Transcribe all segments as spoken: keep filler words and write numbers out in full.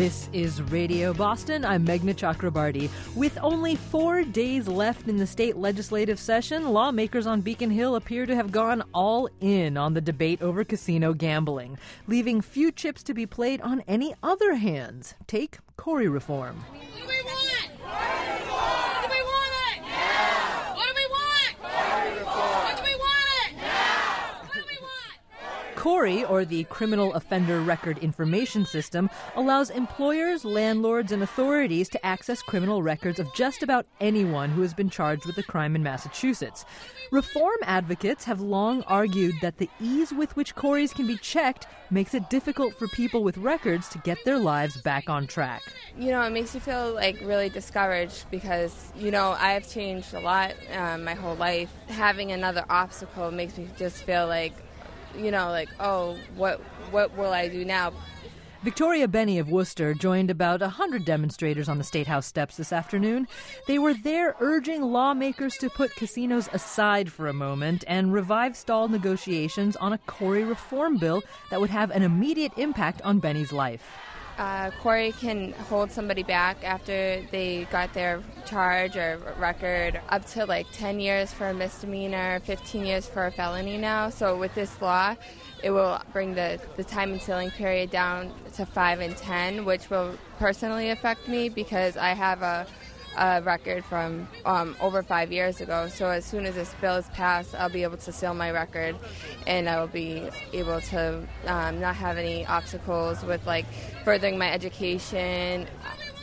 This is Radio Boston. I'm Meghna Chakrabarty. With only four days left in the state legislative session, lawmakers on Beacon Hill appear to have gone all in on the debate over casino gambling, leaving few chips to be played on any other hands. Take Corey reform. What do we want? Corey reform! What do we want it? Now! What do we want? Corey reform! What do we want it? Now! What do we want? Corey, or the Criminal Offender Record Information System, allows employers, landlords, and authorities to access criminal records of just about anyone who has been charged with a crime in Massachusetts. Reform advocates have long argued that the ease with which Corey's can be checked makes it difficult for people with records to get their lives back on track. You know, it makes you feel like really discouraged because, you know, I've changed a lot um, my whole life. Having another obstacle makes me just feel like, you know, like, oh, what what will I do now? Victoria Benny of Worcester joined about one hundred demonstrators on the State House steps this afternoon. They were there urging lawmakers to put casinos aside for a moment and revive stalled negotiations on a Corey reform bill that would have an immediate impact on Benny's life. Uh, Corey can hold somebody back after they got their charge or record up to like ten years for a misdemeanor, fifteen years for a felony now. So with this law, it will bring the, the time and sealing period down to five and ten, which will personally affect me because I have a, a record from um, over five years ago. So as soon as this bill is passed, I'll be able to seal my record and I will be able to um, not have any obstacles with like furthering my education. When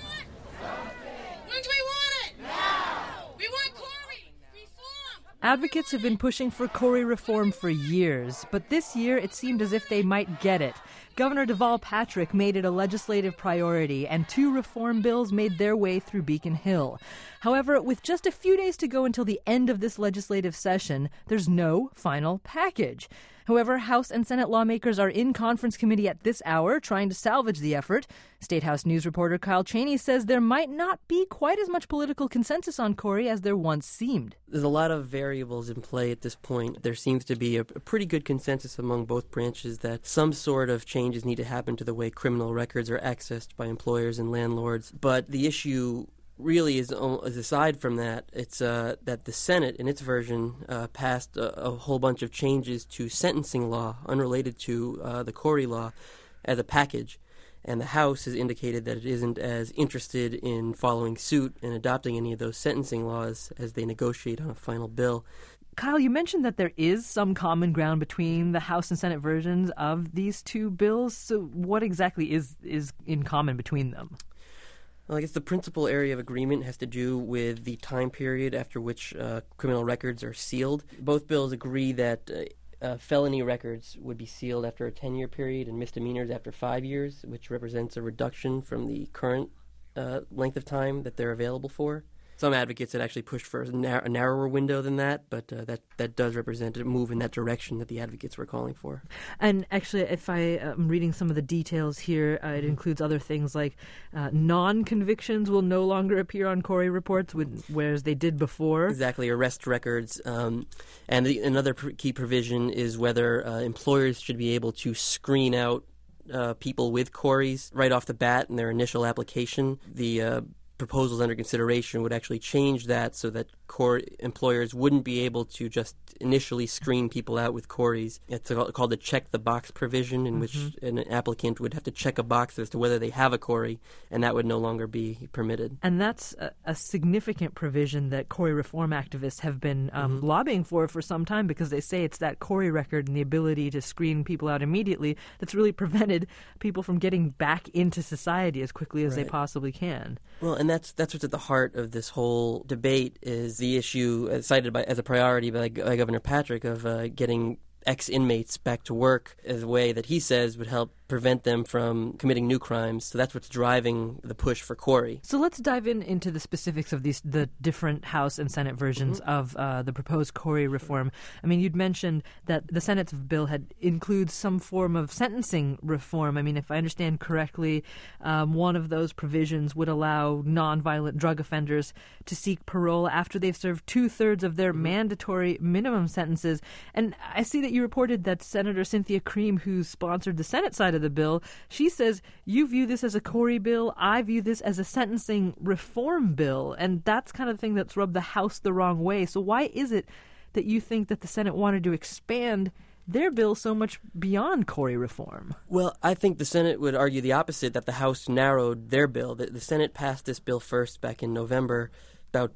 do we want it? Now! We want Corey reform! Advocates have been pushing for Corey reform for years, but this year it seemed as if they might get it. Governor Deval Patrick made it a legislative priority, and two reform bills made their way through Beacon Hill. However, with just a few days to go until the end of this legislative session, there's no final package. However, House and Senate lawmakers are in conference committee at this hour trying to salvage the effort. State House News reporter Kyle Cheney says there might not be quite as much political consensus on Corey as there once seemed. There's a lot of variables in play at this point. There seems to be a, a pretty good consensus among both branches that some sort of changes need to happen to the way criminal records are accessed by employers and landlords. But the issue really is, is aside from that, it's uh, that the Senate, in its version, uh, passed a, a whole bunch of changes to sentencing law unrelated to uh, the Corey law as a package. And the House has indicated that it isn't as interested in following suit and adopting any of those sentencing laws as they negotiate on a final bill. Kyle, you mentioned that there is some common ground between the House and Senate versions of these two bills. So what exactly is, is in common between them? Well, I guess the principal area of agreement has to do with the time period after which uh, criminal records are sealed. Both bills agree that uh, uh, felony records would be sealed after a ten-year period and misdemeanors after five years, which represents a reduction from the current uh, length of time that they're available for. Some advocates had actually pushed for a, nar- a narrower window than that, but uh, that, that does represent a move in that direction that the advocates were calling for. And actually, if I am reading some of the details here, uh, it includes other things like uh, non-convictions will no longer appear on Corey reports, with, whereas they did before. Exactly, arrest records. Um, and the, another pr- key provision is whether uh, employers should be able to screen out uh, people with Corey's right off the bat in their initial application. The uh, proposals under consideration would actually change that so that core employers wouldn't be able to just initially screen people out with Corey's. It's called the check the box provision, in mm-hmm. which an applicant would have to check a box as to whether they have a Corey, and that would no longer be permitted. And that's a, a significant provision that Corey reform activists have been um, mm-hmm. lobbying for for some time, because they say it's that Corey record and the ability to screen people out immediately that's really prevented people from getting back into society as quickly as right. they possibly can. Well, and that's that's what's at the heart of this whole debate, is the issue cited by, as a priority by, by Governor Patrick of uh, getting ex-inmates back to work as a way that he says would help prevent them from committing new crimes. So that's what's driving the push for Corey. So let's dive in into the specifics of these the different House and Senate versions mm-hmm. of uh, the proposed Corey reform. I mean, you'd mentioned that the Senate's bill had includes some form of sentencing reform. I mean, if I understand correctly, um, one of those provisions would allow nonviolent drug offenders to seek parole after they've served two-thirds of their mm-hmm. mandatory minimum sentences. And I see that you reported that Senator Cynthia Cream, who sponsored the Senate side of the bill. She says, you view this as a Corey bill. I view this as a sentencing reform bill. And that's kind of the thing that's rubbed the House the wrong way. So why is it that you think that the Senate wanted to expand their bill so much beyond Corey reform? Well, I think the Senate would argue the opposite, that the House narrowed their bill. The, the Senate passed this bill first back in November, about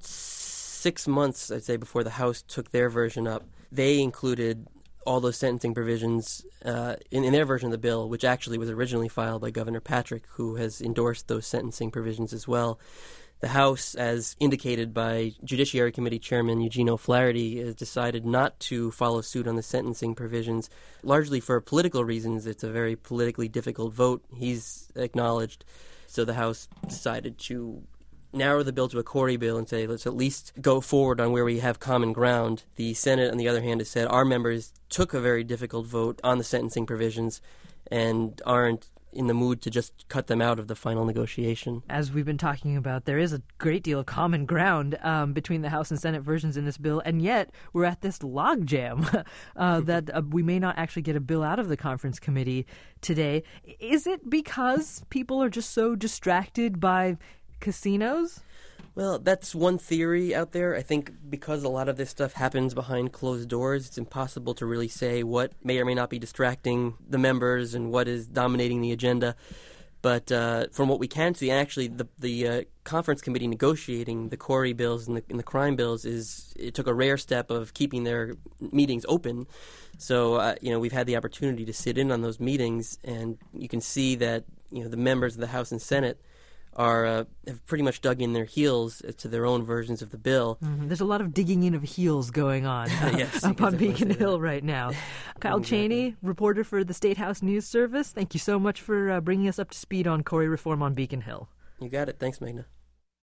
six months, I'd say, before the House took their version up. They included all those sentencing provisions uh, in, in their version of the bill, which actually was originally filed by Governor Patrick, who has endorsed those sentencing provisions as well. The House, as indicated by Judiciary Committee Chairman Eugene O'Flaherty, has decided not to follow suit on the sentencing provisions, largely for political reasons. It's a very politically difficult vote, he's acknowledged. So the House decided to narrow the bill to a Corey bill and say, let's at least go forward on where we have common ground. The Senate, on the other hand, has said our members took a very difficult vote on the sentencing provisions and aren't in the mood to just cut them out of the final negotiation. As we've been talking about, there is a great deal of common ground um, between the House and Senate versions in this bill, and yet we're at this logjam uh, that uh, we may not actually get a bill out of the conference committee today. Is it because people are just so distracted by casinos? Well, that's one theory out there. I think because a lot of this stuff happens behind closed doors, it's impossible to really say what may or may not be distracting the members and what is dominating the agenda. But uh, from what we can see, actually, the the uh, conference committee negotiating the Corey bills and the, and the crime bills is it took a rare step of keeping their meetings open. So uh, you know we've had the opportunity to sit in on those meetings, and you can see that you know the members of the House and Senate are uh, have pretty much dug in their heels to their own versions of the bill. Mm-hmm. There's a lot of digging in of heels going on uh, yes, up on Beacon that. Hill right now. Kyle exactly. Cheney, reporter for the State House News Service, thank you so much for uh, bringing us up to speed on Corey reform on Beacon Hill. You got it. Thanks, Magna.